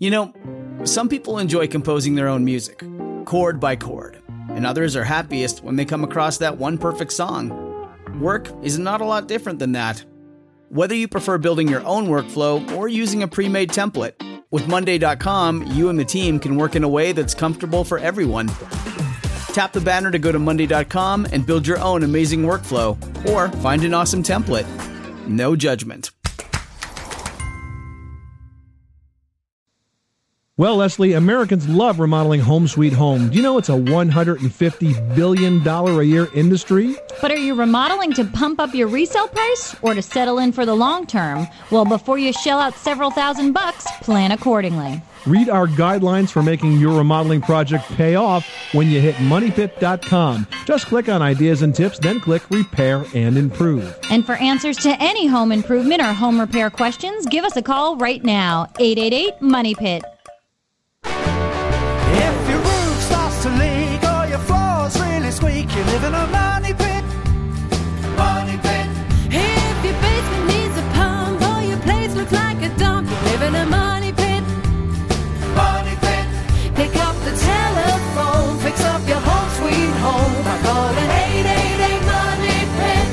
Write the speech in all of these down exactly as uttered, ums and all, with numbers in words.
You know, some people enjoy composing their own music, chord by chord, and others are happiest when they come across that one perfect song. Work is not a lot different than that. Whether you prefer building your own workflow or using a pre-made template, with Monday dot com, you and the team can work in a way that's comfortable for everyone. Tap the banner to go to Monday dot com and build your own amazing workflow, or find an awesome template. No judgment. Well, Leslie, Americans love remodeling home sweet home. Do you know it's a one hundred fifty billion dollars a year industry? But are you remodeling to pump up your resale price or to settle in for the long term? Well, before you shell out several thousand bucks, plan accordingly. Read our guidelines for making your remodeling project pay off when you hit money pit dot com. Just click on Ideas and Tips, then click Repair and Improve. And for answers to any home improvement or home repair questions, give us a call right now. eight eight eight, money pit. If your roof starts to leak or your floor's really squeak, you live in a money pit. Money pit. If your basement needs a pump or your place looks like a dump, you live in a money pit. Money pit. Pick up the telephone, fix up your home sweet home by calling eight eight eight, money pit.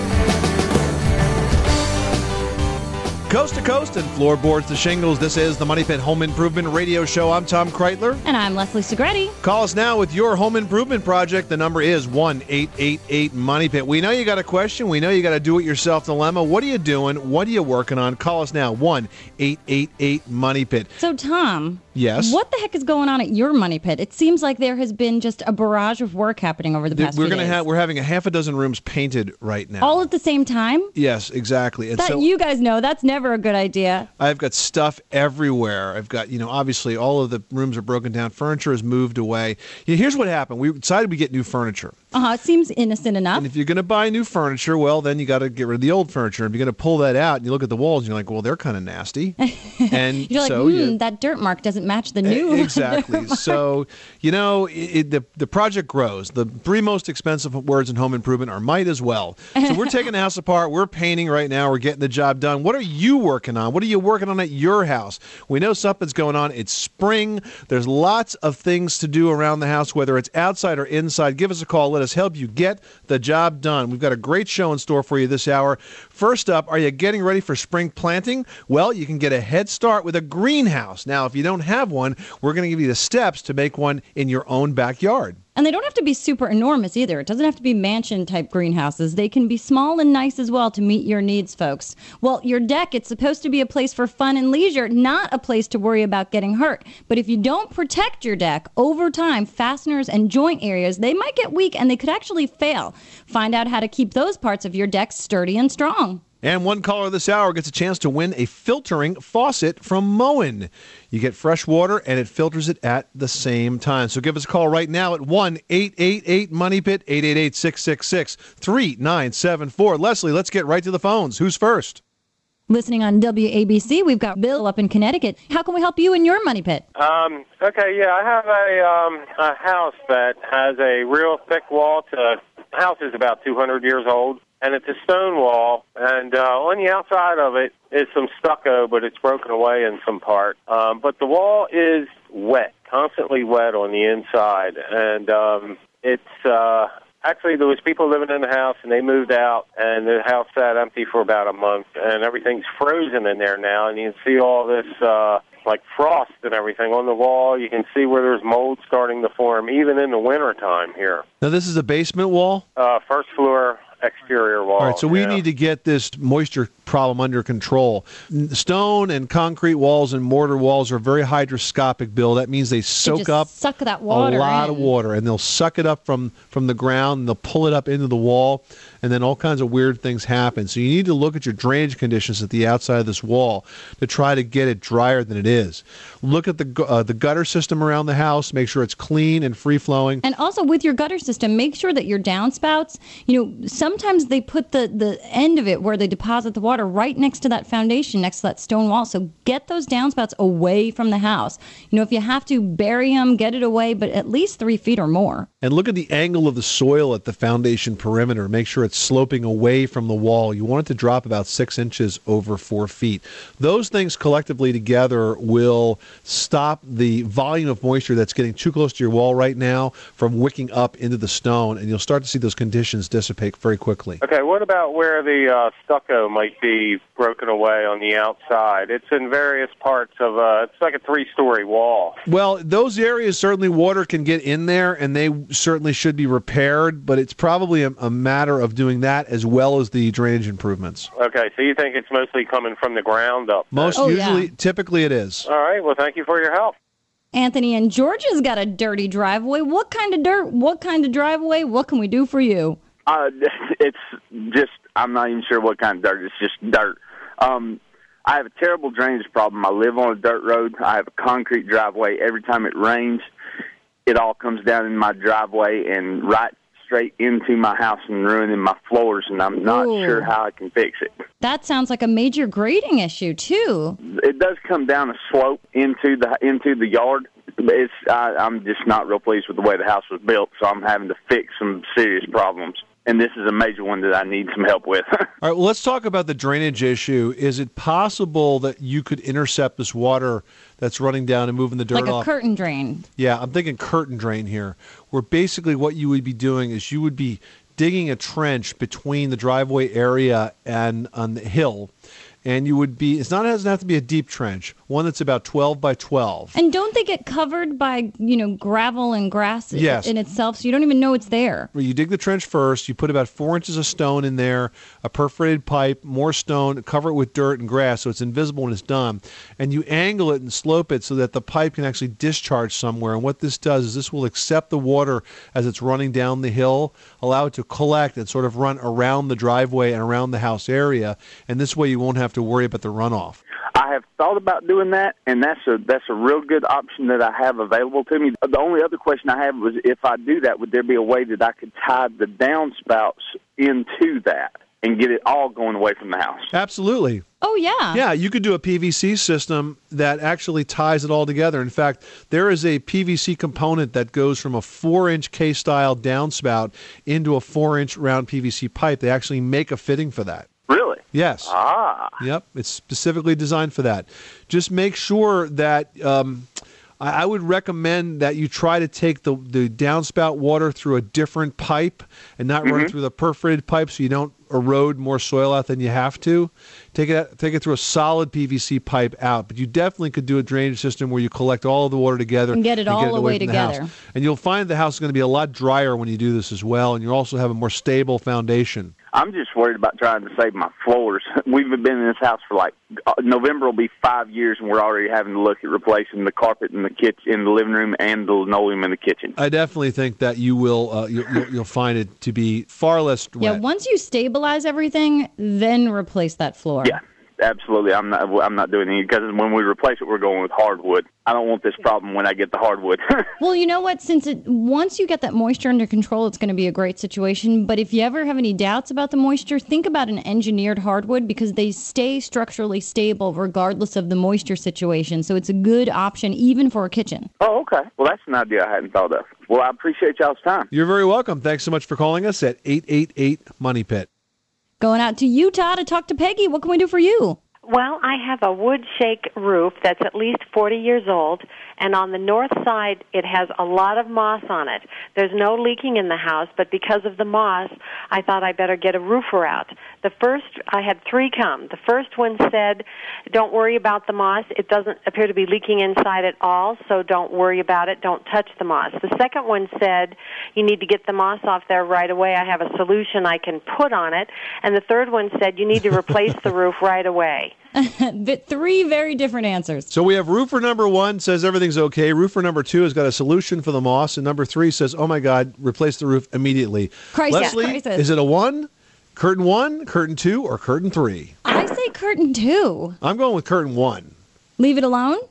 Coast to coast and floorboards to shingles, this is the Money Pit Home Improvement Radio Show. I'm Tom Kreitler. And I'm Leslie Segretti. Call us now with your home improvement project. The number is one eight eight eight, money pit. We know you got a question. We know you got a do-it-yourself dilemma. What are you doing? What are you working on? Call us now, one eight eight eight, money pit. So, Tom, yes? What the heck is going on at your money pit? It seems like there has been just a barrage of work happening over the past we're few gonna days. have We're having a half a dozen rooms painted right now. All at the same time? Yes, exactly. And That so you guys know, that's never a good idea. I've got stuff everywhere. I've got, you know, obviously all of the rooms are broken down. Furniture is moved away. Yeah, here's what happened. We decided we get new furniture. Uh-huh, it seems innocent enough. And if you're going to buy new furniture, well, then you got to get rid of the old furniture. If you're going to pull that out and you look at the walls, and you're like, well, they're kind of nasty. And you're like, so hmm, you, that dirt mark doesn't match the new. Exactly. So, you know, it, the, the project grows. The three most expensive words in home improvement are might as well. So we're taking the house apart. We're painting right now. We're getting the job done. What are you working on? What are you working on at your house? We know something's going on. It's spring. There's lots of things to do around the house, whether it's outside or inside. Give us a call. Let us help you get the job done. We've got a great show in store for you this hour. First up, are you getting ready for spring planting? Well, you can get a head start with a greenhouse. Now, if you don't have one, we're going to give you the steps to make one in your own backyard. And they don't have to be super enormous either. It doesn't have to be mansion-type greenhouses. They can be small and nice as well to meet your needs, folks. Well, your deck, it's supposed to be a place for fun and leisure, not a place to worry about getting hurt. But if you don't protect your deck, over time, fasteners and joint areas, they might get weak and they could actually fail. Find out how to keep those parts of your deck sturdy and strong. And one caller this hour gets a chance to win a filtering faucet from Moen. You get fresh water, and it filters it at the same time. So give us a call right now at one eight eight eight, money pit, eight eight eight, six six six, three nine seven four. Leslie, let's get right to the phones. Who's first? Listening on W A B C, we've got Bill up in Connecticut. How can we help you in your money pit? Um, okay, yeah, I have a um, a house that has a real thick wall. To, the house is about two hundred years old. And it's a stone wall, and uh, on the outside of it is some stucco, but it's broken away in some part. Um, but the wall is wet, constantly wet on the inside, and um, it's uh, actually there was people living in the house, and they moved out, and the house sat empty for about a month, and everything's frozen in there now, and you can see all this uh, like frost and everything on the wall. You can see where there's mold starting to form, even in the wintertime here. Now, this is a basement wall? Uh, first floor exterior wall. All right, so we yeah. need to get this moisture problem under control. Stone and concrete walls and mortar walls are very hydroscopic, Bill. That means they soak just up suck that water a lot in. of water, and they'll suck it up from, from the ground, and they'll pull it up into the wall, and then all kinds of weird things happen. So you need to look at your drainage conditions at the outside of this wall to try to get it drier than it is. Look at the uh, the gutter system around the house. Make sure it's clean and free-flowing. And also with your gutter system, make sure that your downspouts, you know, sometimes they put the, the end of it where they deposit the water right next to that foundation, next to that stone wall. So get those downspouts away from the house. You know, if you have to bury them, get it away, but at least three feet or more. And look at the angle of the soil at the foundation perimeter. Make sure it's that's sloping away from the wall. You want it to drop about six inches over four feet. Those things collectively together will stop the volume of moisture that's getting too close to your wall right now from wicking up into the stone, and you'll start to see those conditions dissipate very quickly. Okay, what about where the uh, stucco might be broken away on the outside? It's in various parts of, uh, it's like a three-story wall. Well, those areas, certainly water can get in there, and they certainly should be repaired, but it's probably a, a matter of doing that as well as the drainage improvements. Okay, so you think it's mostly coming from the ground up? Most Oh, usually, yeah. typically it is. All right, well, thank you for your help. Anthony in Georgia's got a dirty driveway. What kind of dirt? What kind of driveway? What can we do for you? Uh, it's just, I'm not even sure what kind of dirt. It's just dirt. Um, I have a terrible drainage problem. I live on a dirt road. I have a concrete driveway. Every time it rains, it all comes down in my driveway and right straight into my house and ruining my floors, and I'm not Ooh. sure how I can fix it. That sounds like a major grading issue, too. It does come down a slope into the into the yard. It's I, I'm just not real pleased with the way the house was built, so I'm having to fix some serious problems. And this is a major one that I need some help with. All right, well, let's talk about the drainage issue. Is it possible that you could intercept this water that's running down and moving the dirt Like a off? curtain drain. Yeah, I'm thinking curtain drain here, where basically what you would be doing is you would be digging a trench between the driveway area and on the hill, and you would be, it's not, it doesn't have to be a deep trench, one that's about twelve by twelve. And don't they get covered by, you know, gravel and grass Yes. in itself, so you don't even know it's there? Where you dig the trench first, you put about four inches of stone in there, a perforated pipe, more stone, cover it with dirt and grass so it's invisible when it's done, and you angle it and slope it so that the pipe can actually discharge somewhere. And what this does is this will accept the water as it's running down the hill, allow it to collect and sort of run around the driveway and around the house area, and this way you won't have to worry about the runoff. I have thought about doing that, and that's a that's a real good option that I have available to me. The only other question I have was, if I do that, would there be a way that I could tie the downspouts into that and get it all going away from the house? Absolutely. Oh, yeah. Yeah, you could do a P V C system that actually ties it all together. In fact, there is a P V C component that goes from a four-inch K-style downspout into a four-inch round P V C pipe. They actually make a fitting for that. Really? Yes. Ah. Yep, it's specifically designed for that. Just make sure that um, I, I would recommend that you try to take the, the downspout water through a different pipe and not Mm-hmm. run it through the perforated pipe so you don't erode more soil out than you have to. Take it out, take it through a solid P V C pipe out. But you definitely could do a drainage system where you collect all of the water together And get it all the away way from the house. together. And you'll find the house is going to be a lot drier when you do this as well, and you also have a more stable foundation. I'm just worried about trying to save my floors. We've been in this house for like, uh, November will be five years, and we're already having to look at replacing the carpet in the kitchen, in the living room, and the linoleum in the kitchen. I definitely think that you will uh, you'll, you'll you'll find it to be far less wet. Yeah, once you stabilize everything, then replace that floor. Yeah, absolutely. I'm not. I'm not doing any, because when we replace it, we're going with hardwood. I don't want this problem when I get the hardwood. Well, you know what? Since it once you get that moisture under control, it's going to be a great situation. But if you ever have any doubts about the moisture, think about an engineered hardwood, because they stay structurally stable regardless of the moisture situation. So it's a good option even for a kitchen. Oh, okay. Well, that's an idea I hadn't thought of. Well, I appreciate y'all's time. You're very welcome. Thanks so much for calling us at eight eight eight Money Pit. Going out to Utah to talk to Peggy. What can we do for you? Well, I have a wood shake roof that's at least forty years old, and on the north side it has a lot of moss on it. There's no leaking in the house, but because of the moss, I thought I better get a roofer out. The first, I had three come. The first one said, don't worry about the moss. It doesn't appear to be leaking inside at all, so don't worry about it. Don't touch the moss. The second one said, you need to get the moss off there right away. I have a solution I can put on it. And the third one said, you need to replace the roof right away. The three very different answers. So we have roofer number one says everything's okay. Roofer number two has got a solution for the moss. And number three says, oh, my God, replace the roof immediately. Crisis. Leslie, Crisis. is it a one, curtain one, curtain two, or curtain three? I say curtain two. I'm going with curtain one. Leave it alone?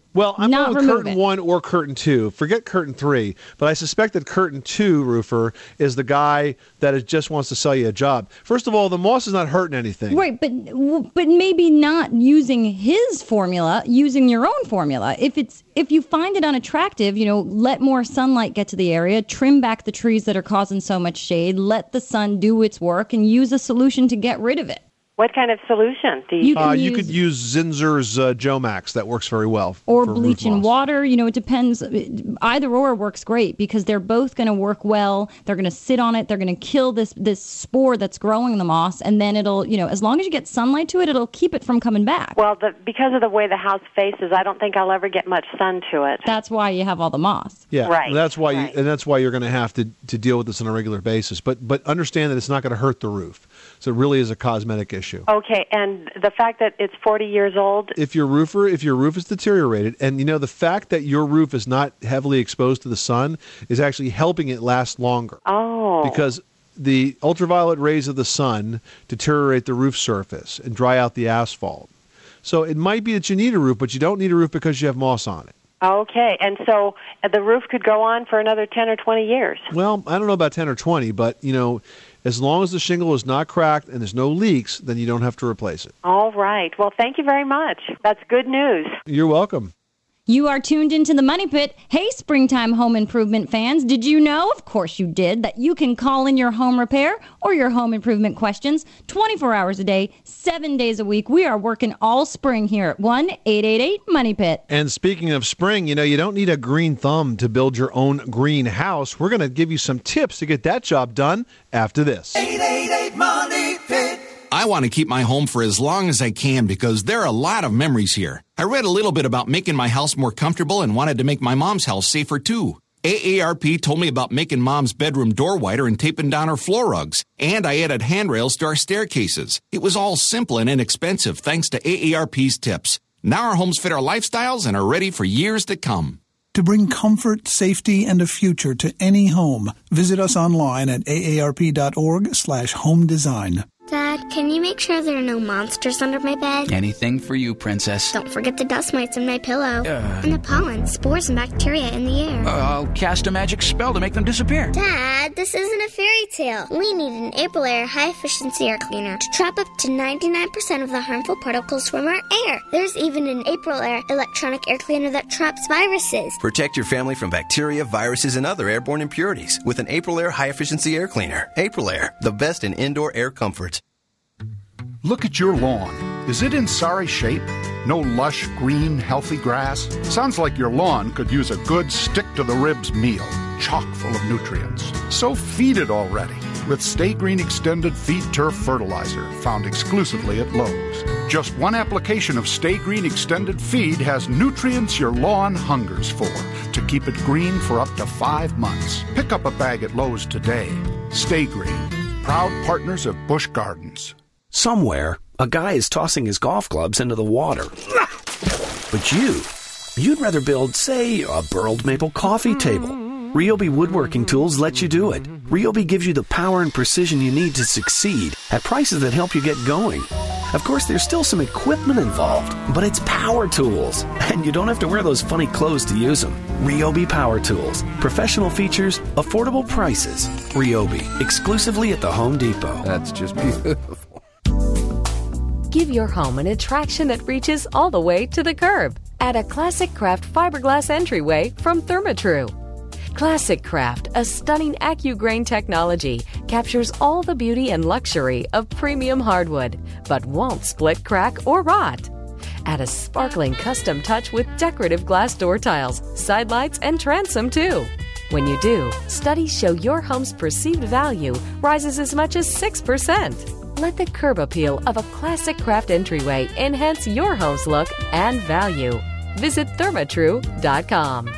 Well, I'm not going with remove curtain it. one or curtain two. Forget curtain three. But I suspect that curtain two roofer is the guy that is, just wants to sell you a job. First of all, the moss is not hurting anything. Right, but but maybe not using his formula, using your own formula. If it's if you find it unattractive, you know, let more sunlight get to the area, trim back the trees that are causing so much shade, let the sun do its work, and use a solution to get rid of it. What kind of solution do you, You can Uh, you use- could use Zinzer's uh, Jomax. That works very well. Or for bleach roof and moss. water. You know, it depends. Either or works great because they're both going to work well. They're going to sit on it. They're going to kill this this spore that's growing the moss, and then it'll, you know, as long as you get sunlight to it, it'll keep it from coming back. Well, the, because of the way the house faces, I don't think I'll ever get much sun to it. That's why you have all the moss. Yeah, Right, That's why right. you, and that's why you're going to have to to deal with this on a regular basis. But but understand that it's not going to hurt the roof. So it really is a cosmetic issue. Okay, and the fact that it's forty years old, If your roofer, if your roof is deteriorated, and you know the fact that your roof is not heavily exposed to the sun is actually helping it last longer. oh, Because the ultraviolet rays of the sun deteriorate the roof surface and dry out the asphalt. So it might be that you need a roof, but you don't need a roof because you have moss on it. okay, and so uh, the roof could go on for another ten or twenty years. Well, I don't know about ten or twenty, but you know, as long as the shingle is not cracked and there's no leaks, then you don't have to replace it. All right. Well, thank you very much. That's good news. You're welcome. You are tuned into the Money Pit. Hey, springtime home improvement fans, did you know, of course you did, that you can call in your home repair or your home improvement questions twenty-four hours a day, seven days a week. We are working all spring here at one eight eight eight Money Pit. And speaking of spring, you know, you don't need a green thumb to build your own green house. We're going to give you some tips to get that job done after this. eight eight eight Money Pit. I want to keep my home for as long as I can because there are a lot of memories here. I read a little bit about making my house more comfortable and wanted to make my mom's house safer too. A A R P told me about making mom's bedroom door wider and taping down her floor rugs. And I added handrails to our staircases. It was all simple and inexpensive thanks to A A R P's tips. Now our homes fit our lifestyles and are ready for years to come. To bring comfort, safety, and a future to any home, visit us online at aarp.org slash home design. Dad, can you make sure there are no monsters under my bed? Anything for you, Princess. Don't forget the dust mites in my pillow. Uh, and the pollen, spores, and bacteria in the air. Uh, I'll cast a magic spell to make them disappear. Dad, this isn't a fairy tale. We need an Aprilaire high-efficiency air cleaner to trap up to ninety-nine percent of the harmful particles from our air. There's even an Aprilaire electronic air cleaner that traps viruses. Protect your family from bacteria, viruses, and other airborne impurities with an Aprilaire high-efficiency air cleaner. Aprilaire, the best in indoor air comfort. Look at your lawn. Is it in sorry shape? No lush, green, healthy grass? Sounds like your lawn could use a good stick-to-the-ribs meal, chock full of nutrients. So feed it already with Stay Green Extended Feed Turf Fertilizer, found exclusively at Lowe's. Just one application of Stay Green Extended Feed has nutrients your lawn hungers for to keep it green for up to five months. Pick up a bag at Lowe's today. Stay Green, proud partners of Busch Gardens. Somewhere, a guy is tossing his golf clubs into the water. But you, you'd rather build, say, a burled maple coffee table. Ryobi Woodworking Tools lets you do it. Ryobi gives you the power and precision you need to succeed at prices that help you get going. Of course, there's still some equipment involved, but it's power tools, and you don't have to wear those funny clothes to use them. Ryobi Power Tools. Professional features, affordable prices. Ryobi, exclusively at the Home Depot. That's just beautiful. Give your home an attraction that reaches all the way to the curb. Add a Classic Craft fiberglass entryway from Therma-Tru. Classic Craft, a stunning AccuGrain technology, captures all the beauty and luxury of premium hardwood, but won't split, crack, or rot. Add a sparkling custom touch with decorative glass door tiles, side lights, and transom too. When you do, studies show your home's perceived value rises as much as six percent. Let the curb appeal of a Classic Craft entryway enhance your home's look and value. Visit Therma-Tru dot com.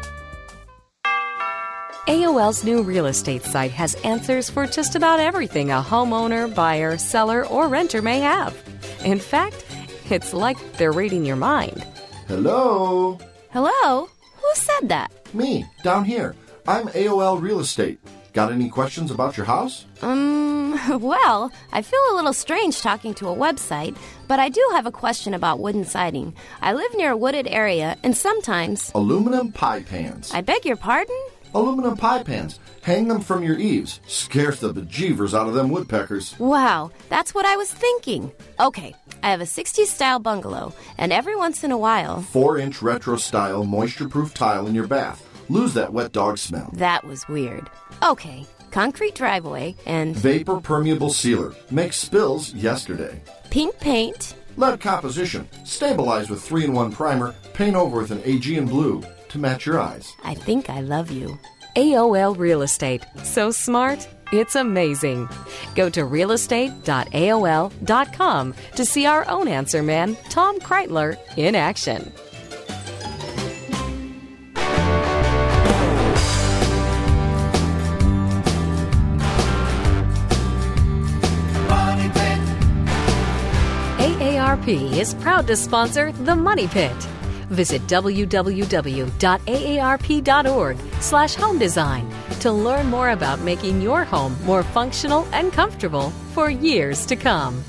A O L's new real estate site has answers for just about everything a homeowner, buyer, seller, or renter may have. In fact, it's like they're reading your mind. Hello? Hello? Who said that? Me, down here. I'm A O L Real Estate. Got any questions about your house? Um, well, I feel a little strange talking to a website, but I do have a question about wooden siding. I live near a wooded area, and sometimes... Aluminum pie pans. I beg your pardon? Aluminum pie pans. Hang them from your eaves. Scares the bejeevers out of them woodpeckers. Wow, that's what I was thinking. Okay, I have a sixties-style bungalow, and every once in a while... Four-inch retro-style moisture-proof tile in your bath. Lose that wet dog smell. That was weird. Okay, concrete driveway and... Vapor permeable sealer. Makes spills yesterday. Pink paint. Lead composition. Stabilize with three in one primer. Paint over with an Aegean blue to match your eyes. I think I love you. A O L Real Estate. So smart, it's amazing. Go to real estate dot A O L dot com to see our own answer man, Tom Kreitler, in action. A A R P is proud to sponsor The Money Pit. Visit w w w dot a a r p dot org slash home design to learn more about making your home more functional and comfortable for years to come.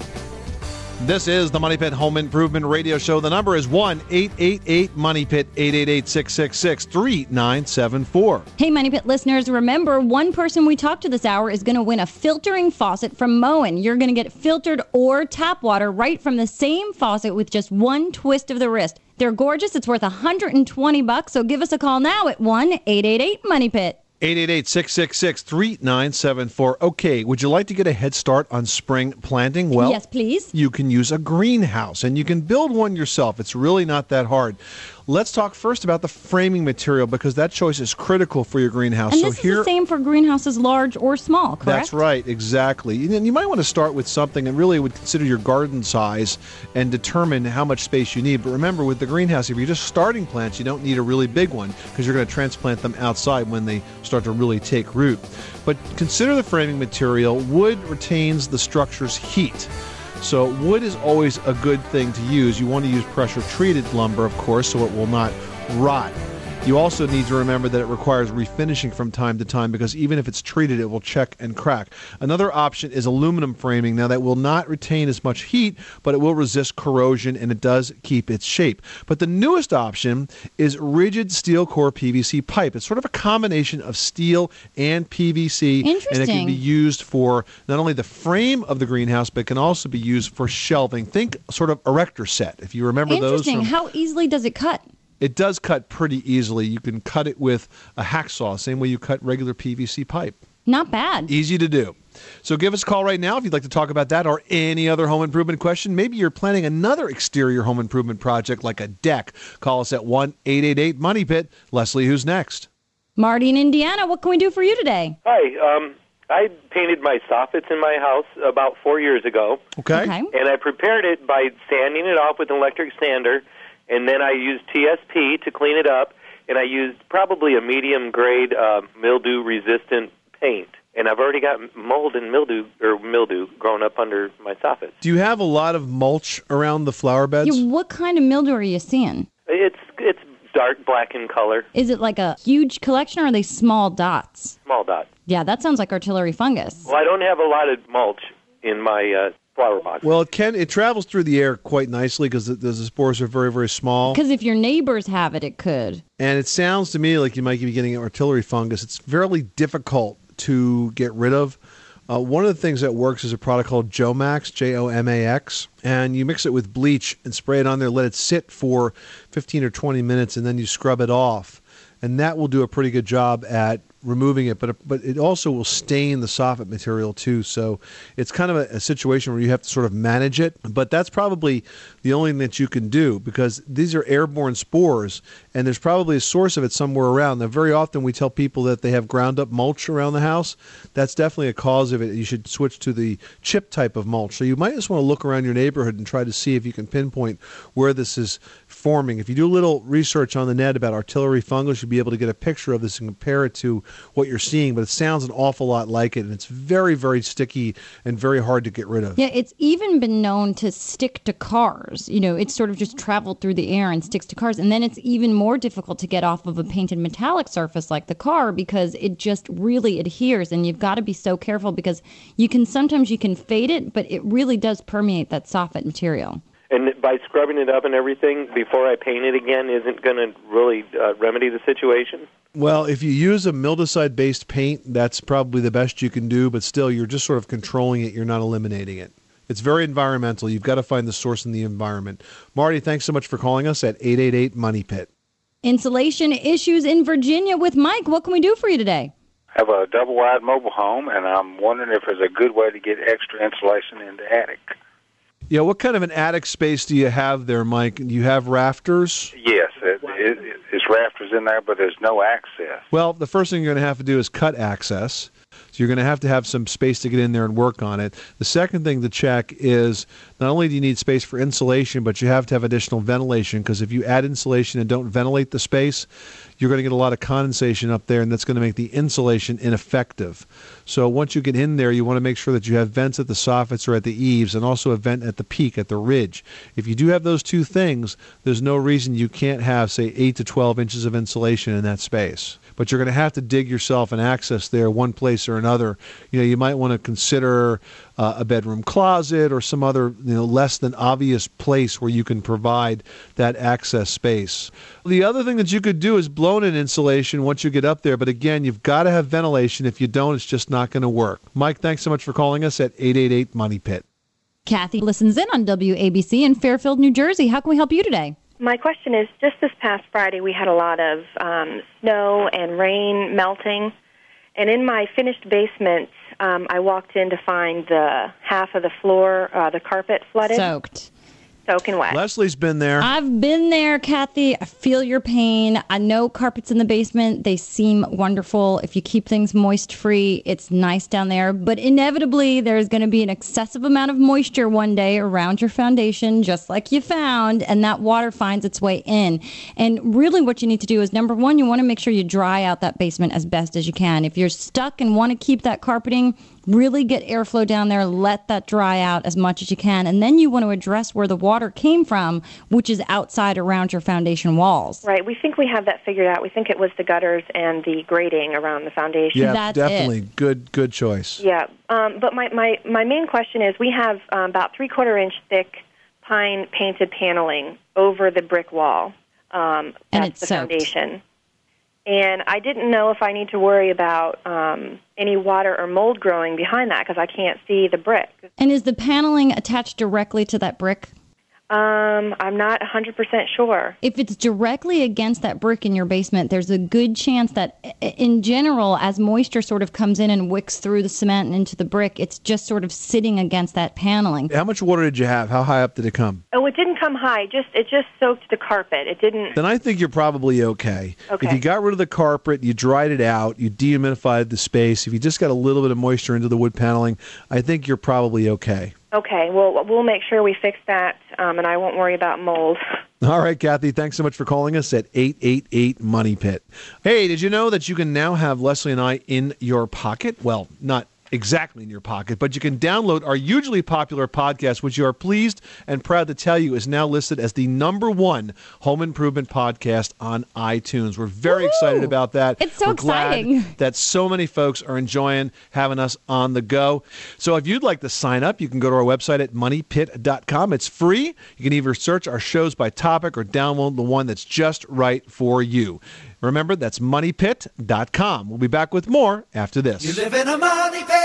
This is the Money Pit Home Improvement Radio Show. The number is one eight eight eight money pit, eight eight eight, six six six, three nine seven four. Hey, Money Pit listeners, remember, one person we talked to this hour is going to win a filtering faucet from Moen. You're going to get filtered or tap water right from the same faucet with just one twist of the wrist. They're gorgeous. It's worth one hundred twenty bucks, so give us a call now at one eight eight eight money pit. eight eight eight, six six six, three nine seven four. Okay, would you like to get a head start on spring planting? Well, yes, please. You can use a greenhouse, and you can build one yourself. It's really not that hard. Let's talk first about the framing material, because that choice is critical for your greenhouse. And so this here, is the same for greenhouses large or small, correct? That's right, exactly. And you might want to start with something and really would consider your garden size and determine how much space you need. But remember, with the greenhouse, if you're just starting plants, you don't need a really big one, because you're going to transplant them outside when they start to really take root. But consider the framing material. Wood retains the structure's heat. So wood is always a good thing to use. You want to use pressure-treated lumber, of course, so it will not rot. You also need to remember that it requires refinishing from time to time, because even if it's treated, it will check and crack. Another option is aluminum framing. Now, that will not retain as much heat, but it will resist corrosion, and it does keep its shape. But the newest option is rigid steel core P V C pipe. It's sort of a combination of steel and P V C, and it can be used for not only the frame of the greenhouse, but it can also be used for shelving. Think sort of erector set, if you remember those. Interesting. From, How easily does it cut? It does cut pretty easily. You can cut it with a hacksaw, same way you cut regular P V C pipe. Not bad. Easy to do. So give us a call right now if you'd like to talk about that or any other home improvement question. Maybe you're planning another exterior home improvement project like a deck. Call us at one eight eight eight money pit. Leslie, who's next? Marty in Indiana, what can we do for you today? Hi. Um, I painted my soffits in my house about four years ago. Okay. Okay. And I prepared it by sanding it off with an electric sander. And then I used T S P to clean it up, and I used probably a medium-grade uh, mildew-resistant paint. And I've already got mold and mildew or mildew growing up under my soffit. Do you have a lot of mulch around the flower beds? Yeah, what kind of mildew are you seeing? It's it's dark black in color. Is it like a huge collection, or are they small dots? Small dots. Yeah, that sounds like artillery fungus. Well, I don't have a lot of mulch in my uh, flower box. Well, it can. It travels through the air quite nicely because the, the spores are very, very small. Because if your neighbors have it, it could. And it sounds to me like you might be getting artillery fungus. It's fairly difficult to get rid of. Uh, one of the things that works is a product called Jomax, J O M A X, and you mix it with bleach and spray it on there, let it sit for fifteen or twenty minutes, and then you scrub it off. And that will do a pretty good job at removing it, but but it also will stain the soffit material too. So it's kind of a, a situation where you have to sort of manage it. But that's probably the only thing that you can do, because these are airborne spores, and there's probably a source of it somewhere around. Now, very often we tell people that they have ground up mulch around the house. That's definitely a cause of it. You should switch to the chip type of mulch. So you might just want to look around your neighborhood and try to see if you can pinpoint where this is forming. If you do a little research on the net about artillery fungus, you'll be able to get a picture of this and compare it to what you're seeing, but it sounds an awful lot like it, and it's very, very sticky and very hard to get rid of. Yeah, it's even been known to stick to cars. You know, it's sort of just traveled through the air and sticks to cars. And then it's even more difficult to get off of a painted metallic surface like the car because it just really adheres. And you've got to be so careful because you can sometimes you can fade it, but it really does permeate that soffit material. And by scrubbing it up and everything before I paint it again isn't going to really uh, remedy the situation? Well, if you use a mildewcide-based paint, that's probably the best you can do, but still, you're just sort of controlling it. You're not eliminating it. It's very environmental. You've got to find the source in the environment. Marty, thanks so much for calling us at eight eight eight money pit. Insulation issues in Virginia with Mike. What can we do for you today? I have a double-wide mobile home, and I'm wondering if there's a good way to get extra insulation in the attic. Yeah, what kind of an attic space do you have there, Mike? Do you have rafters? Yes, it, it, it's rafters in there, but there's no access. Well, the first thing you're going to have to do is cut access. So you're going to have to have some space to get in there and work on it. The second thing to check is not only do you need space for insulation, but you have to have additional ventilation, because if you add insulation and don't ventilate the space, you're going to get a lot of condensation up there, and that's going to make the insulation ineffective. So once you get in there, you want to make sure that you have vents at the soffits or at the eaves, and also a vent at the peak, at the ridge. If you do have those two things, there's no reason you can't have, say, eight to twelve inches of insulation in that space. But you're going to have to dig yourself an access there one place or another. You know, you might want to consider uh, a bedroom closet or some other, you know, less than obvious place where you can provide that access space. The other thing that you could do is blown in insulation once you get up there. But again, you've got to have ventilation. If you don't, it's just not going to work. Mike, thanks so much for calling us at eight eight eight money pit. Kathy listens in on W A B C in Fairfield, New Jersey. How can we help you today? My question is, just this past Friday, we had a lot of um, snow and rain melting. And in my finished basement, um, I walked in to find the half of the floor, uh, the carpet flooded. Soaked. Soaking wet. Leslie's been there. I've been there, Kathy. I feel your pain. I know carpets in the basement, they seem wonderful. If you keep things moist-free, it's nice down there. But inevitably, there's going to be an excessive amount of moisture one day around your foundation, just like you found, and that water finds its way in. And really what you need to do is, number one, you want to make sure you dry out that basement as best as you can. If you're stuck and want to keep that carpeting, really get airflow down there, let that dry out as much as you can, and then you want to address where the water came from, which is outside around your foundation walls. Right. We think we have that figured out. We think it was the gutters and the grating around the foundation. Yeah, That's definitely. it. Good good choice. Yeah. Um, but my, my, my main question is, we have um, about three-quarter inch thick pine painted paneling over the brick wall. Um, and that's it's the soaked. foundation. And I didn't know if I need to worry about um, any water or mold growing behind that because I can't see the brick. And is the paneling attached directly to that brick? Um, I'm not one hundred percent sure. If it's directly against that brick in your basement, there's a good chance that, in general, as moisture sort of comes in and wicks through the cement and into the brick, it's just sort of sitting against that paneling. How much water did you have? How high up did it come? Oh, it didn't come high. Just it just soaked the carpet. It didn't. Then I think you're probably okay. Okay. If you got rid of the carpet, you dried it out, you dehumidified the space, if you just got a little bit of moisture into the wood paneling, I think you're probably okay. Okay, well, we'll make sure we fix that, um, and I won't worry about mold. All right, Kathy, thanks so much for calling us at eight eight eight money pit. Hey, did you know that you can now have Leslie and I in your pocket? Well, not exactly in your pocket, but you can download our hugely popular podcast, which you are pleased and proud to tell you is now listed as the number one home improvement podcast on iTunes. We're very Woo! excited about that. It's so We're exciting. glad that so many folks are enjoying having us on the go. So if you'd like to sign up, you can go to our website at money pit dot com. It's free. You can either search our shows by topic or download the one that's just right for you. Remember, that's money pit dot com. We'll be back with more after this. You live in a money pit.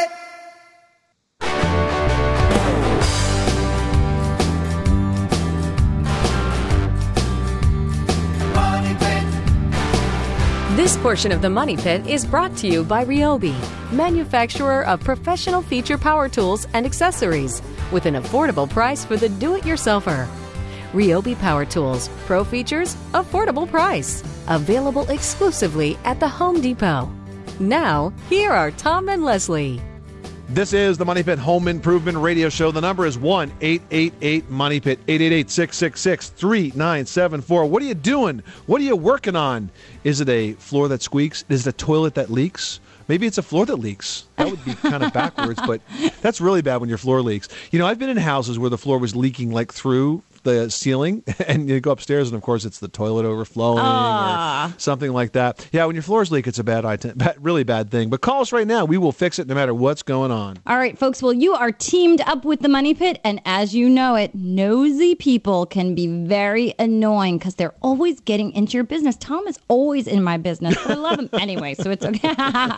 Money pit. This portion of the Money Pit is brought to you by Ryobi, manufacturer of professional feature power tools and accessories, with an affordable price for the do-it-yourselfer. Ryobi Power Tools, pro features, affordable price. Available exclusively at the Home Depot. Now, here are Tom and Leslie. This is the Money Pit Home Improvement Radio Show. The number is one eight eight eight Money Pit, eight eight eight, six six six, three nine seven four. What are you doing? What are you working on? Is it a floor that squeaks? Is it a toilet that leaks? Maybe it's a floor that leaks. That would be kind of backwards, but that's really bad when your floor leaks. You know, I've been in houses where the floor was leaking like through the ceiling, and you go upstairs, and of course it's the toilet overflowing Ah. or something like that. Yeah, when your floors leak, it's a bad, item, bad, really bad thing. But call us right now. We will fix it no matter what's going on. All right, folks. Well, you are teamed up with the Money Pit, and as you know it, nosy people can be very annoying because they're always getting into your business. Tom is always in my business, but I love him anyway, so it's okay.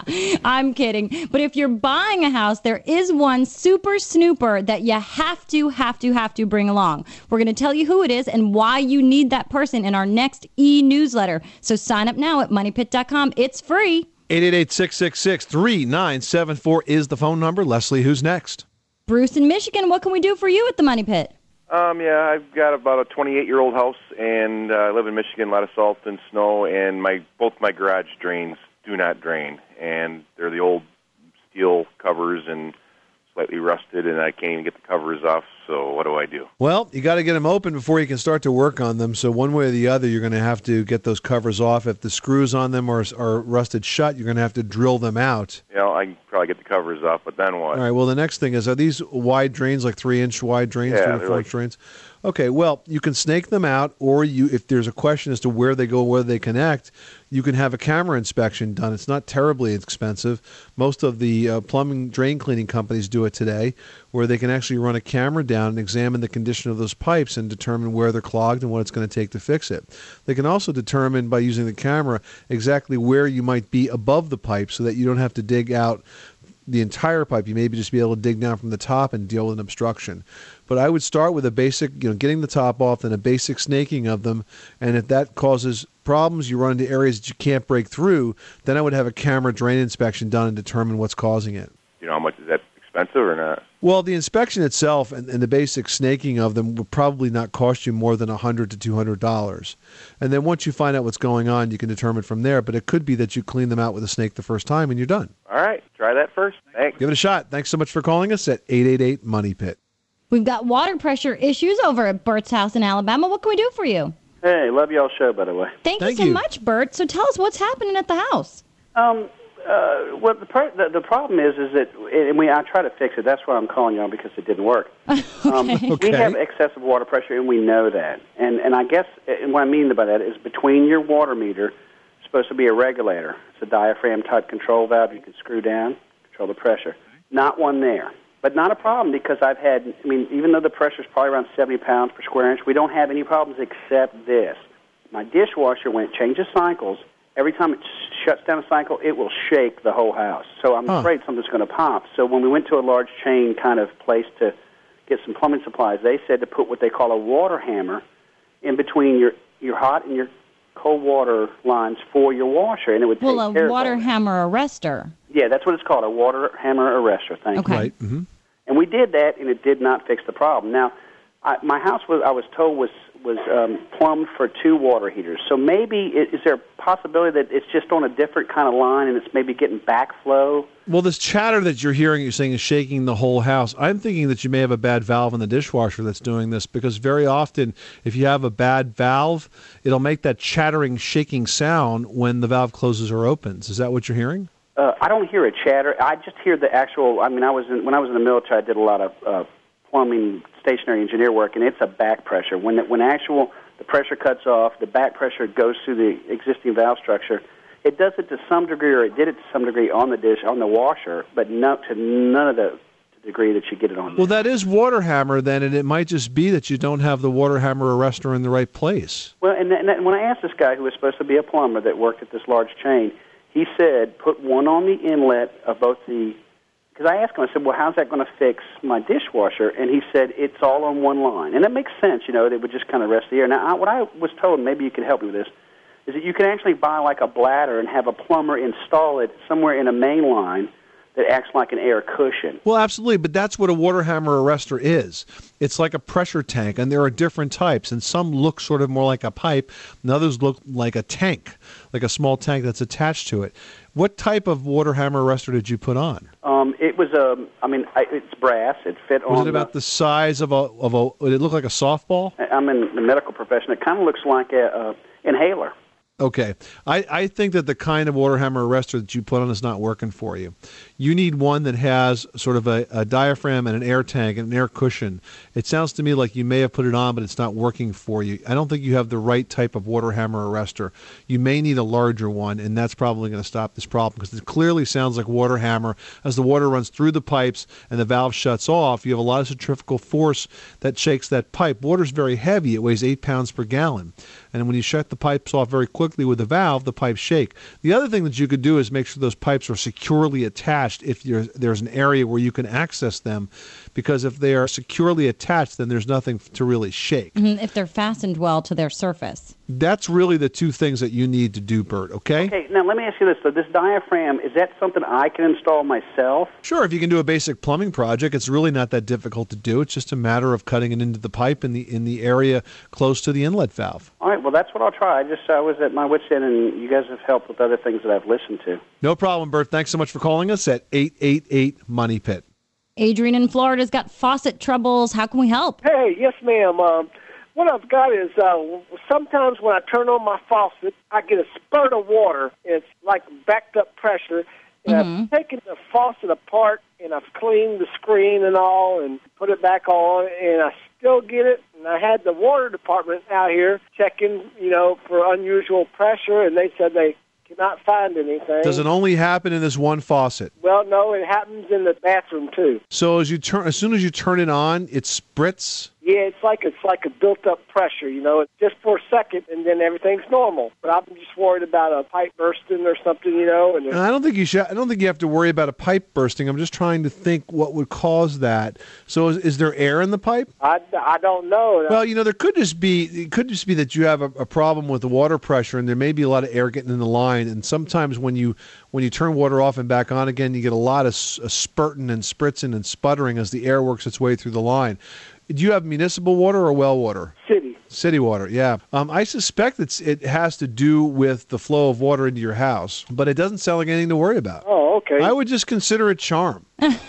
I'm kidding. But if you're buying a house, there is one super snooper that you have to, have to, have to bring along. We're going to tell you who it is and why you need that person in our next e-newsletter. So sign up now at money pit dot com. It's free. eight eight eight, six six six, three nine seven four is the phone number. Leslie, who's next? Bruce in Michigan, what can we do for you at the Money Pit? Um, yeah, I've got about a twenty-eight-year-old house, and uh, I live in Michigan, a lot of salt and snow, and my both my garage drains do not drain, and they're the old steel covers and slightly rusted, and I can't even get the covers off, so what do I do? Well, you got to get them open before you can start to work on them. So one way or the other, you're going to have to get those covers off. If the screws on them are, are rusted shut, you're going to have to drill them out. You know, I can probably get the covers off, but then what? All right, well, the next thing is, are these wide drains, like three-inch wide drains, Yeah, three to they're four-inch like- drains? Okay, well, you can snake them out, or you, if there's a question as to where they go, where they connect, you can have a camera inspection done. It's not terribly expensive. Most of the uh, plumbing drain cleaning companies do it today, where they can actually run a camera down and examine the condition of those pipes and determine where they're clogged and what it's going to take to fix it. They can also determine by using the camera exactly where you might be above the pipe so that you don't have to dig out the entire pipe. You maybe just be able to dig down from the top and deal with an obstruction. But I would start with a basic, you know, getting the top off and a basic snaking of them. And if that causes problems, you run into areas that you can't break through, then I would have a camera drain inspection done and determine what's causing it. You know how much is that expensive or not? Well, the inspection itself and, and the basic snaking of them will probably not cost you more than one hundred dollars to two hundred dollars. And then once you find out what's going on, you can determine from there. But it could be that you clean them out with a snake the first time and you're done. All right, try that first. Thanks. Give it a shot. Thanks so much for calling us at eight eight eight Money Pit. We've got water pressure issues over at Bert's house in Alabama. What can we do for you? Hey, love y'all's show, by the way. Thank, Thank you so you. much, Bert. So tell us what's happening at the house. Um, uh, well, the, per- the the problem is, is that and we I try to fix it. That's why I'm calling y'all because it didn't work. um, Okay. We have excessive water pressure, and we know that. And and I guess and what I mean by that is between your water meter, it's supposed to be a regulator. It's a diaphragm type control valve you can screw down, control the pressure. Not one there. But not a problem because I've had, I mean, even though the pressure is probably around seventy pounds per square inch, we don't have any problems except this. My dishwasher, when it changes cycles, every time it sh- shuts down a cycle, it will shake the whole house. So I'm Huh. afraid something's going to pop. So when we went to a large chain kind of place to get some plumbing supplies, they said to put what they call a water hammer in between your, your hot and your cold water lines for your washer, and it would take Well, care a of all water that. hammer arrestor. Yeah, that's what it's called, a water hammer arrestor. Thank Okay. you. Right. Mm-hmm. And we did that, and it did not fix the problem. Now, I, my house was, I was told, was was um, plumbed for two water heaters. So maybe, is there a possibility that it's just on a different kind of line, and it's maybe getting backflow? Well, this chatter that you're hearing, you're saying is shaking the whole house. I'm thinking that you may have a bad valve in the dishwasher that's doing this, because very often, if you have a bad valve, it'll make that chattering, shaking sound when the valve closes or opens. Is that what you're hearing? Uh, I don't hear a chatter. I just hear the actual. I mean, I was in, when I was in the military, I did a lot of uh, plumbing, stationary engineer work, and it's a back pressure. When the, when actual the pressure cuts off, the back pressure goes through the existing valve structure. It does it to some degree, or it did it to some degree on the dish, on the washer, but no, to none of the degree that you get it on. Well, that is water hammer then, and it might just be that you don't have the water hammer arrestor in the right place. Well, and, and when I asked this guy who was supposed to be a plumber that worked at this large chain, he said put one on the inlet of both the, because I asked him, I said, well, how's that going to fix my dishwasher? And he said it's all on one line. And that makes sense, you know, they would just kind of rest the air. Now, I, what I was told, and maybe you could help me with this, is that you can actually buy like a bladder and have a plumber install it somewhere in a main line that acts like an air cushion. Well, absolutely, but that's what a water hammer arrestor is. It's like a pressure tank, and there are different types, and some look sort of more like a pipe, and others look like a tank, like a small tank that's attached to it. What type of water hammer arrestor did you put on? Um, it was a, I mean, I, it's brass. It fit on. Was it about the, the size of a, of a, did it look like a softball? I'm in the medical profession. It kind of looks like a, a inhaler. Okay. I, I think that the kind of water hammer arrestor that you put on is not working for you. You need one that has sort of a, a diaphragm and an air tank and an air cushion. It sounds to me like you may have put it on, but it's not working for you. I don't think you have the right type of water hammer arrestor. You may need a larger one, and that's probably going to stop this problem, because it clearly sounds like water hammer. As the water runs through the pipes and the valve shuts off, you have a lot of centrifugal force that shakes that pipe. Water's very heavy. It weighs eight pounds per gallon. And when you shut the pipes off very quickly with the valve, the pipes shake. The other thing that you could do is make sure those pipes are securely attached if you're, there's an area where you can access them, because if they are securely attached, then there's nothing to really shake. Mm-hmm, if they're fastened well to their surface. That's really the two things that you need to do, Bert, okay? Okay, now let me ask you this. So this diaphragm, is that something I can install myself? Sure, if you can do a basic plumbing project, it's really not that difficult to do. It's just a matter of cutting it into the pipe in the in the area close to the inlet valve. All right, well, that's what I'll try. I just I was at my wit's end, and you guys have helped with other things that I've listened to. No problem, Bert. Thanks so much for calling us at eight eight eight money pit. Adrian in Florida's got faucet troubles. How can we help? Hey, yes, ma'am. Um, what I've got is uh, sometimes when I turn on my faucet, I get a spurt of water. It's like backed up pressure. And Mm-hmm. I've taken the faucet apart, and I've cleaned the screen and all and put it back on, and I still get it. And I had the water department out here checking, you know, for unusual pressure, and they said they cannot find anything. Does it only happen in this one faucet? Well, no, it happens in the bathroom too. So as you turn, as soon as you turn it on, it spritz? Yeah, it's like it's like a built-up pressure, you know. It's just for a second, and then everything's normal. But I'm just worried about a pipe bursting or something, you know. And I don't think you should. I don't think you have to worry about a pipe bursting. I'm just trying to think what would cause that. So, is, is there air in the pipe? I, I don't know. Well, you know, there could just be it could just be that you have a, a problem with the water pressure, and there may be a lot of air getting in the line. And sometimes when you when you turn water off and back on again, you get a lot of s- spurting and spritzing and sputtering as the air works its way through the line. Do you have municipal water or well water? City. City water, yeah. Um, I suspect it's, it has to do with the flow of water into your house, but it doesn't sound like anything to worry about. Oh, okay. I would just consider it charm.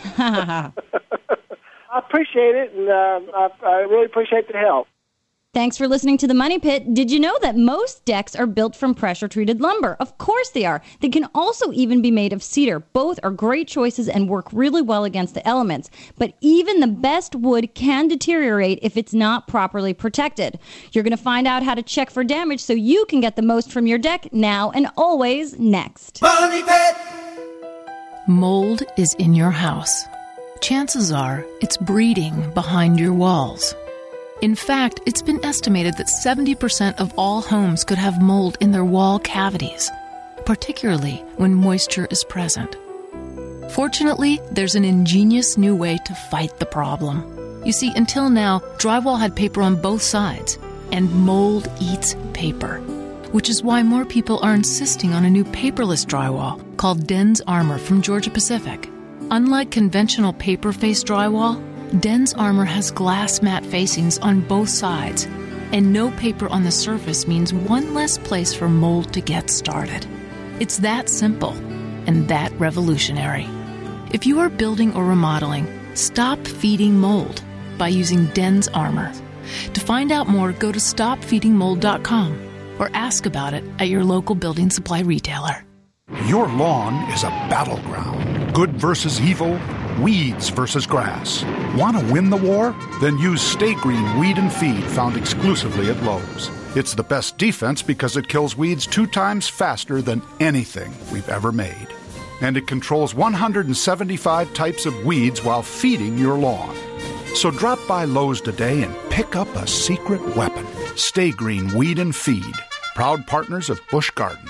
I appreciate it, and uh, I, I really appreciate the help. Thanks for listening to The Money Pit. Did you know that most decks are built from pressure-treated lumber? Of course they are. They can also even be made of cedar. Both are great choices and work really well against the elements. But even the best wood can deteriorate if it's not properly protected. You're going to find out how to check for damage so you can get the most from your deck now and always next. Money Pit! Mold is in your house. Chances are it's breeding behind your walls. In fact, it's been estimated that seventy percent of all homes could have mold in their wall cavities, particularly when moisture is present. Fortunately, there's an ingenious new way to fight the problem. You see, until now, drywall had paper on both sides, and mold eats paper, which is why more people are insisting on a new paperless drywall called Den's Armor from Georgia Pacific. Unlike conventional paper-faced drywall, Den's Armor has glass mat facings on both sides, and no paper on the surface means one less place for mold to get started. It's that simple and that revolutionary. If you are building or remodeling, stop feeding mold by using Den's Armor. To find out more, go to stop feeding mold dot com or ask about it at your local building supply retailer. Your lawn is a battleground. Good versus evil, weeds versus grass. Want to win the war? Then use Stay Green Weed and Feed, found exclusively at Lowe's. It's the best defense because it kills weeds two times faster than anything we've ever made. And it controls one hundred seventy-five types of weeds while feeding your lawn. So drop by Lowe's today and pick up a secret weapon. Stay Green Weed and Feed, proud partners of Busch Gardens.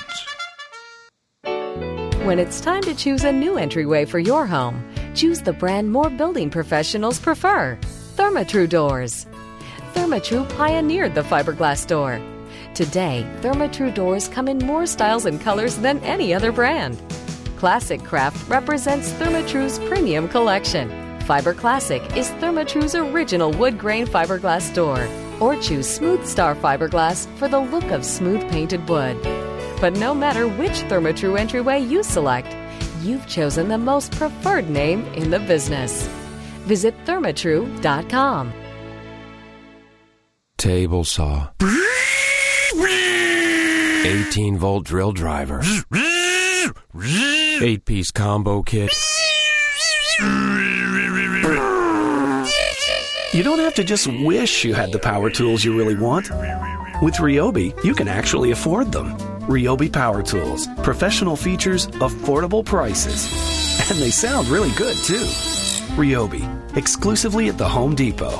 When it's time to choose a new entryway for your home, choose the brand more building professionals prefer, Therma-Tru doors. Therma-Tru pioneered the fiberglass door. Today, Therma-Tru doors come in more styles and colors than any other brand. Classic Craft represents Therma-Tru's premium collection. Fiber Classic is Therma-Tru's original wood grain fiberglass door. Or choose Smooth Star Fiberglass for the look of smooth painted wood. But no matter which Therma-Tru entryway you select, you've chosen the most preferred name in the business. Visit thermatru dot com. Table saw. eighteen volt drill driver. eight piece combo kit. You don't have to just wish you had the power tools you really want. With Ryobi, you can actually afford them. Ryobi Power Tools. Professional features, affordable prices. And they sound really good, too. Ryobi. Exclusively at the Home Depot.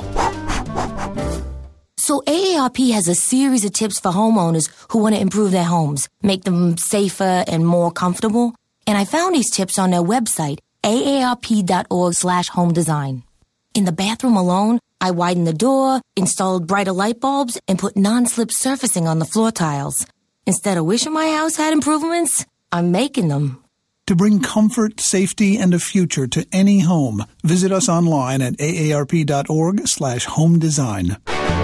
So A A R P has a series of tips for homeowners who want to improve their homes, make them safer and more comfortable. And I found these tips on their website, A A R P dot org slash home design. In the bathroom alone, I widened the door, installed brighter light bulbs, and put non-slip surfacing on the floor tiles. Instead of wishing my house had improvements, I'm making them. To bring comfort, safety, and a future to any home, visit us online at A A R P dot org slash home design.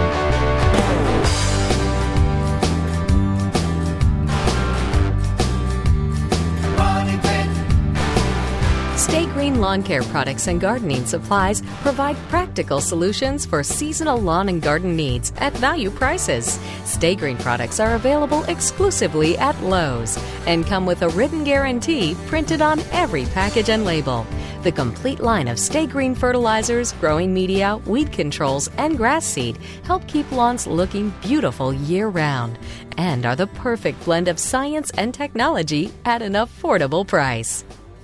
Stay Green Lawn Care products and gardening supplies provide practical solutions for seasonal lawn and garden needs at value prices. Stay Green products are available exclusively at Lowe's and come with a written guarantee printed on every package and label. The complete line of Stay Green fertilizers, growing media, weed controls, and grass seed help keep lawns looking beautiful year-round and are the perfect blend of science and technology at an affordable price.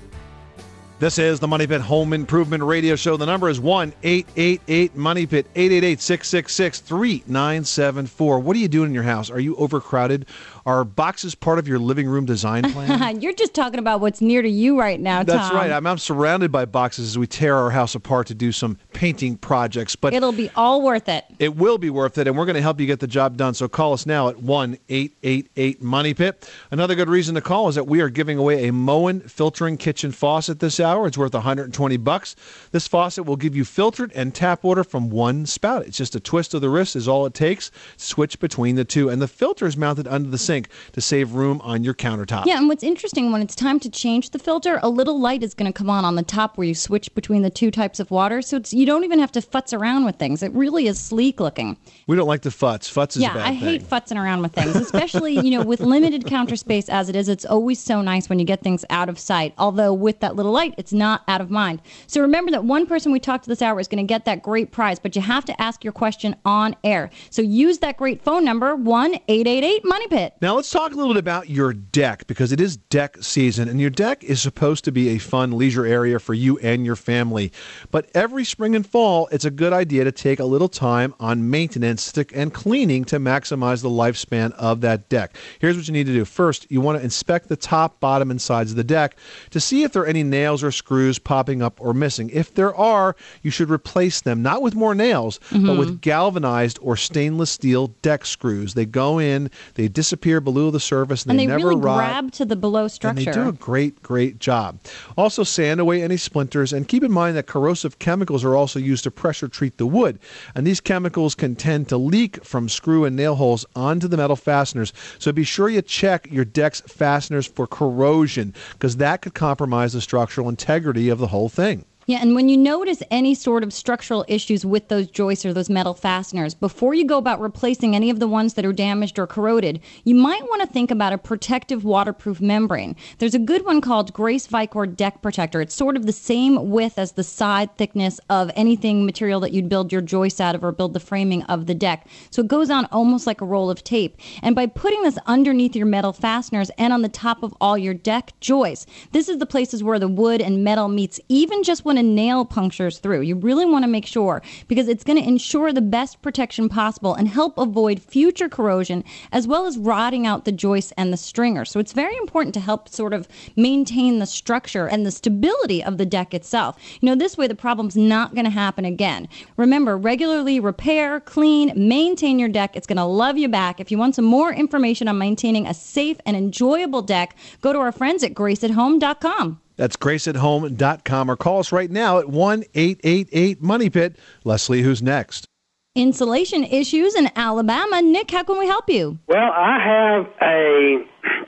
This is the Money Pit Home Improvement Radio Show. The number is one eight eight eight Money Pit, eight eight eight, six six six, three nine seven four. What are you doing in your house? Are you overcrowded? Are boxes part of your living room design plan? You're just talking about what's near to you right now, Tom. That's right. I'm, I'm surrounded by boxes as we tear our house apart to do some painting projects. But it'll be all worth it. It will be worth it, and we're going to help you get the job done. So call us now at one eight eight eight Money Pit. Another good reason to call is that we are giving away a Moen filtering kitchen faucet this hour. It's worth one hundred twenty bucks. This faucet will give you filtered and tap water from one spout. It's just a twist of the wrist is all it takes. Switch between the two, and the filter is mounted under the sink to save room on your countertop. Yeah, and what's interesting, when it's time to change the filter, a little light is going to come on on the top where you switch between the two types of water, so it's, you don't even have to futz around with things. It really is sleek looking. We don't like to futz. Futz is yeah, a bad I thing. hate futzing around with things, especially you know with limited counter space as it is. It's always so nice when you get things out of sight, although with that little light, it's not out of mind. So remember that one person we talked to this hour is going to get that great prize, but you have to ask your question on air. So use that great phone number, one eight eight eight Money Pit. Now let's talk a little bit about your deck, because it is deck season, and your deck is supposed to be a fun leisure area for you and your family. But every spring and fall, it's a good idea to take a little time on maintenance and cleaning to maximize the lifespan of that deck. Here's what you need to do. First, you want to inspect the top, bottom, and sides of the deck to see if there are any nails or screws popping up or missing. If there are, you should replace them, not with more nails, mm-hmm. but with galvanized or stainless steel deck screws. They go in, they disappear below the surface, and, and they, they never really rot. grab to the below structure. And they do a great, great job. Also, sand away any splinters, and keep in mind that corrosive chemicals are also used to pressure treat the wood, and these chemicals can tend to leak from screw and nail holes onto the metal fasteners. So be sure you check your deck's fasteners for corrosion, because that could compromise the structural integrity of the whole thing. Yeah, and when you notice any sort of structural issues with those joists or those metal fasteners, before you go about replacing any of the ones that are damaged or corroded, you might want to think about a protective waterproof membrane. There's a good one called Grace Vicor Deck Protector. It's sort of the same width as the side thickness of anything material that you'd build your joists out of or build the framing of the deck. So it goes on almost like a roll of tape. And by putting this underneath your metal fasteners and on the top of all your deck joists, this is the places where the wood and metal meets, even just when want to nail punctures through. You really want to make sure, because it's going to ensure the best protection possible and help avoid future corrosion, as well as rotting out the joists and the stringer. So it's very important to help sort of maintain the structure and the stability of the deck itself. You know, this way the problem's not going to happen again. Remember, regularly repair, clean, maintain your deck. It's going to love you back. If you want some more information on maintaining a safe and enjoyable deck, go to our friends at grace at home dot com. That's grace at home dot com, or call us right now at one eight eight eight money pit. Leslie, who's next? Insulation issues in Alabama. Nick, how can we help you? Well, I have a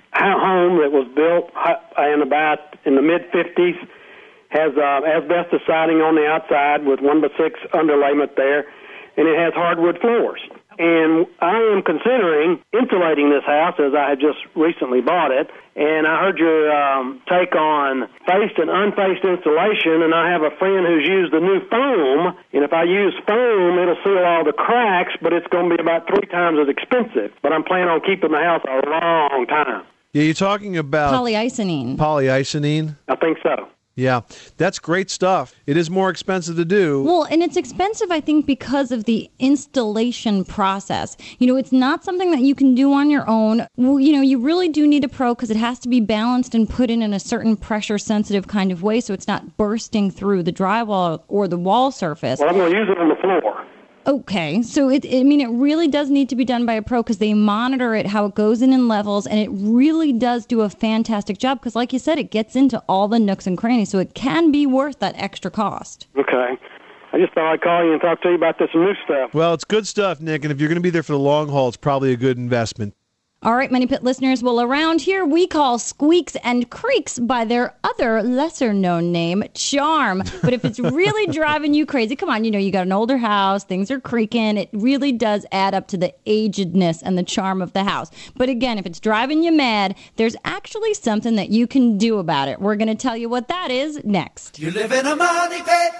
home that was built in about in the mid fifties, has uh, asbestos siding on the outside with one by six underlayment there, and it has hardwood floors. And I am considering insulating this house, as I have just recently bought it. And I heard your um, take on faced and unfaced insulation, and I have a friend who's used the new foam. And if I use foam, it'll seal all the cracks, but it's going to be about three times as expensive. But I'm planning on keeping the house a long time. Yeah, you're talking about polyicinene. Polyicinene? I think so. Yeah, that's great stuff. It is more expensive to do. Well, and it's expensive, I think, because of the installation process. You know, it's not something that you can do on your own. Well, you know, you really do need a pro because it has to be balanced and put in in a certain pressure-sensitive kind of way so it's not bursting through the drywall or the wall surface. Well, I'm going to use it on the floor. Okay, so it, I mean, it really does need to be done by a pro because they monitor it, how it goes in in levels, and it really does do a fantastic job because, like you said, it gets into all the nooks and crannies, so it can be worth that extra cost. Okay. I just thought I'd call you and talk to you about this new stuff. Well, it's good stuff, Nick, and if you're going to be there for the long haul, it's probably a good investment. All right, Money Pit listeners, well, around here we call squeaks and creaks by their other lesser-known name, charm. But if it's really driving you crazy, come on, you know, you got an older house, things are creaking. It really does add up to the agedness and the charm of the house. But again, if it's driving you mad, there's actually something that you can do about it. We're going to tell you what that is next. You live in a money pit.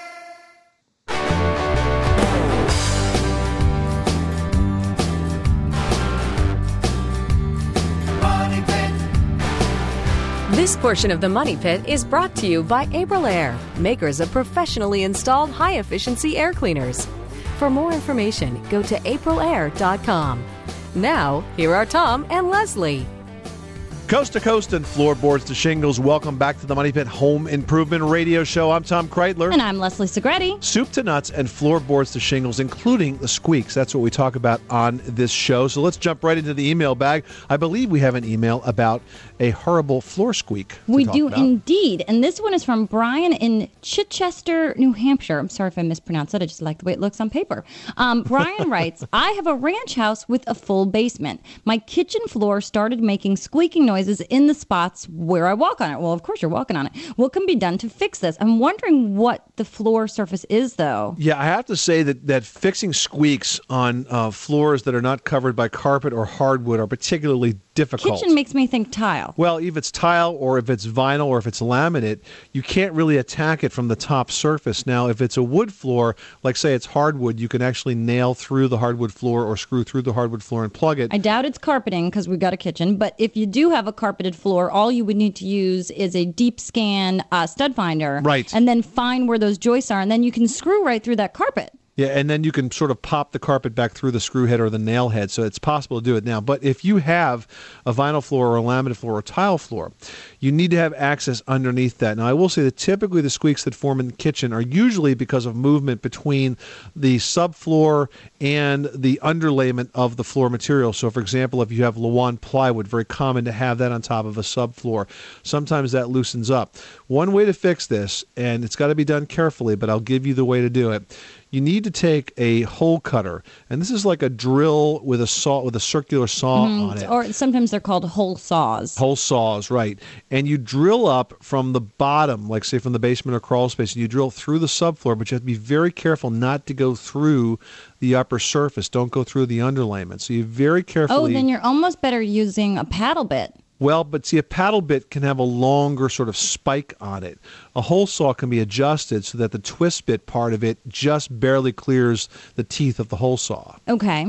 This portion of the Money Pit is brought to you by Aprilaire, makers of professionally installed high-efficiency air cleaners. For more information, go to aprilaire dot com. Now, here are Tom and Leslie. Coast to coast and floorboards to shingles, welcome back to the Money Pit Home Improvement Radio Show. I'm Tom Kreitler. And I'm Leslie Segretti. Soup to nuts and floorboards to shingles, including the squeaks. That's what we talk about on this show. So let's jump right into the email bag. I believe we have an email about a horrible floor squeak. We do about. indeed. And this one is from Brian in Chichester, New Hampshire. I'm sorry if I mispronounced it. I just like the way it looks on paper. Um, Brian writes, I have a ranch house with a full basement. My kitchen floor started making squeaking noises in the spots where I walk on it. Well, of course you're walking on it. What can be done to fix this? I'm wondering what the floor surface is, though. Yeah, I have to say that, that fixing squeaks on uh, floors that are not covered by carpet or hardwood are particularly difficult. Kitchen makes me think tile. Well, if it's tile or if it's vinyl or if it's laminate, you can't really attack it from the top surface. Now, if it's a wood floor, like say it's hardwood, you can actually nail through the hardwood floor or screw through the hardwood floor and plug it. I doubt it's carpeting because we've got a kitchen, but if you do have a carpeted floor, all you would need to use is a deep scan uh, stud finder. Right. And then find where those joists are, and then you can screw right through that carpet. Yeah, and then you can sort of pop the carpet back through the screw head or the nail head, so it's possible to do it now. But if you have a vinyl floor or a laminate floor or a tile floor, you need to have access underneath that. Now, I will say that typically the squeaks that form in the kitchen are usually because of movement between the subfloor and the underlayment of the floor material. So, for example, if you have Lawan plywood, very common to have that on top of a subfloor. Sometimes that loosens up. One way to fix this, and it's got to be done carefully, but I'll give you the way to do it. You need to take a hole cutter, and this is like a drill with a saw with a circular saw mm-hmm. on it. Or sometimes they're called hole saws. Hole saws, right. And you drill up from the bottom, like say from the basement or crawl space, and you drill through the subfloor, but you have to be very careful not to go through the upper surface. Don't go through the underlayment. So you very carefully... Oh, then you're almost better using a paddle bit. Well, but see, a paddle bit can have a longer sort of spike on it. A hole saw can be adjusted so that the twist bit part of it just barely clears the teeth of the hole saw. Okay.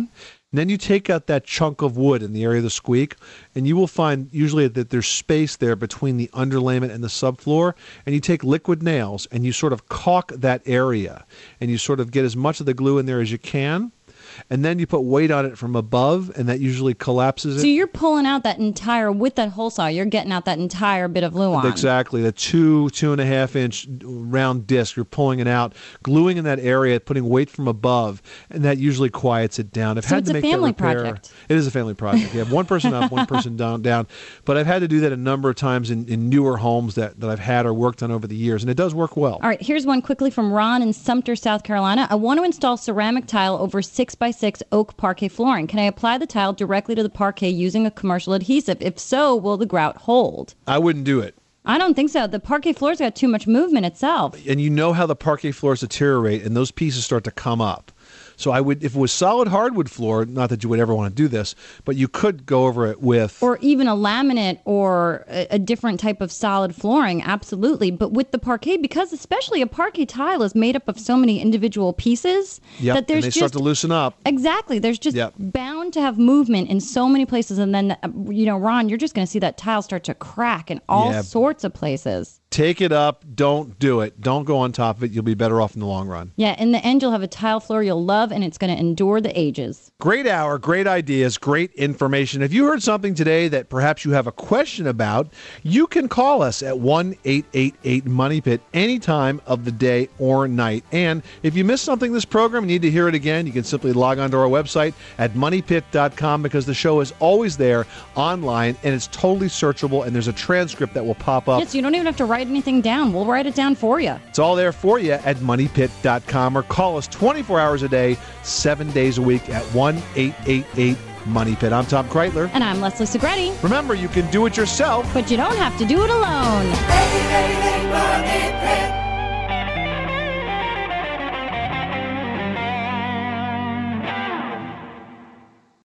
And then you take out that chunk of wood in the area of the squeak, and you will find usually that there's space there between the underlayment and the subfloor, and you take liquid nails and you sort of caulk that area, and you sort of get as much of the glue in there as you can, and then you put weight on it from above, and that usually collapses it. So you're pulling out that entire, with that hole saw, you're getting out that entire bit of Luan. Exactly. The two, two and a half inch round disc, you're pulling it out, gluing in that area, putting weight from above, and that usually quiets it down. I've So had it's to a make family that repair. project. It is a family project. You have one person up, one person down, down. But I've had to do that a number of times in, in newer homes that, that I've had or worked on over the years, and it does work well. All right, here's one quickly from Ron in Sumter, South Carolina. I want to install ceramic tile over six by six oak parquet flooring. Can I apply the tile directly to the parquet using a commercial adhesive? If so, will the grout hold? I wouldn't do it. I don't think so. The parquet floor's got too much movement itself. And you know how the parquet floors deteriorate, and those pieces start to come up. So I would, if it was solid hardwood floor, not that you would ever want to do this, but you could go over it with... Or even a laminate or a, a different type of solid flooring, absolutely. But with the parquet, because especially a parquet tile is made up of so many individual pieces, Yep, that there's and they just... start to loosen up. Exactly. There's just Yep. bound to have movement in so many places. And then, uh, you know, Ron, you're just going to see that tile start to crack in all Yeah. sorts of places. Take it up. Don't do it. Don't go on top of it. You'll be better off in the long run. Yeah, in the end, you'll have a tile floor you'll love, and it's going to endure the ages. Great hour, great ideas, great information. If you heard something today that perhaps you have a question about, you can call us at one eight eight eight money pit any time of the day or night. And if you missed something this program, you need to hear it again, you can simply log on to our website at money pit dot com because the show is always there online, and it's totally searchable, and there's a transcript that will pop up. Yes, you don't even have to write anything down. We'll write it down for you. It's all there for you at money pit dot com, or call us twenty-four hours a day, seven days a week at one eight eight eight money pit. I'm Tom Kreitler. And I'm Leslie Segretti. Remember, you can do it yourself, but you don't have to do it alone.